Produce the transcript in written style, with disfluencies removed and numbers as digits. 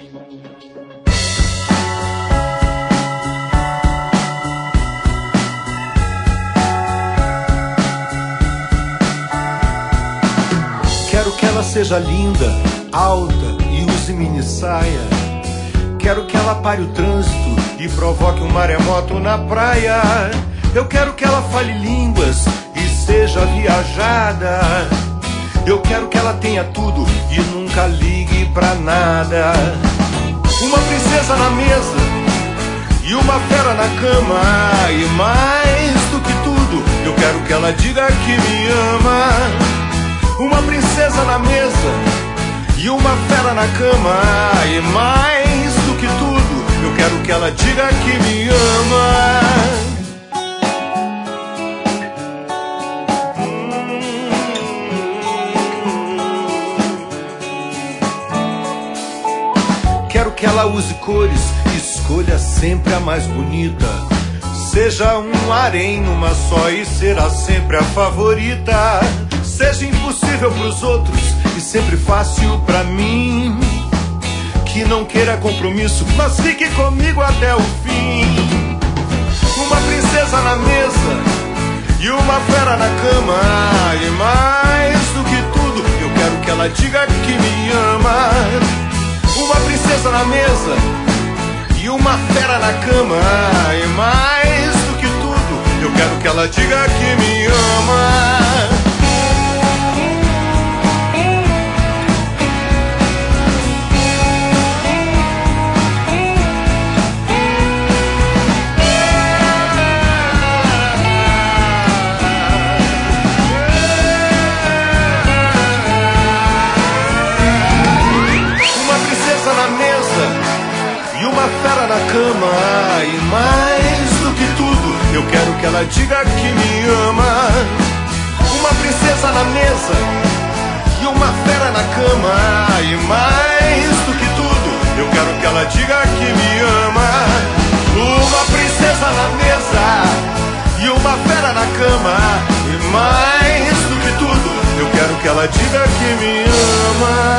Quero que ela seja linda, alta e use mini saia. Quero que ela pare o trânsito e provoque um maremoto na praia. Eu quero que ela fale línguas e seja viajada. Eu quero que ela tenha tudo e nunca ligue pra nada. Uma princesa na mesa e uma fera na cama. E mais do que tudo, eu quero que ela diga que me ama. Uma princesa na mesa e uma fera na cama. E mais do que tudo, eu quero que ela diga que me ama. Quero que ela use cores, escolha sempre a mais bonita. Seja um harém numa só e será sempre a favorita. Seja impossível pros outros e sempre fácil pra mim. Que não queira compromisso, mas fique comigo até o fim. Uma princesa na mesa e uma fera na cama. E mais do que tudo, eu quero que ela diga que me ama. Uma princesa na mesa e uma fera na cama. E mais do que tudo, eu quero que ela diga que me ama. Fera na cama. E mais do que tudo, eu quero que ela diga que me ama. Uma princesa na mesa e uma fera na cama. E mais do que tudo, eu quero que ela diga que me ama. Uma princesa na mesa e uma fera na cama. E mais do que tudo, eu quero que ela diga que me ama.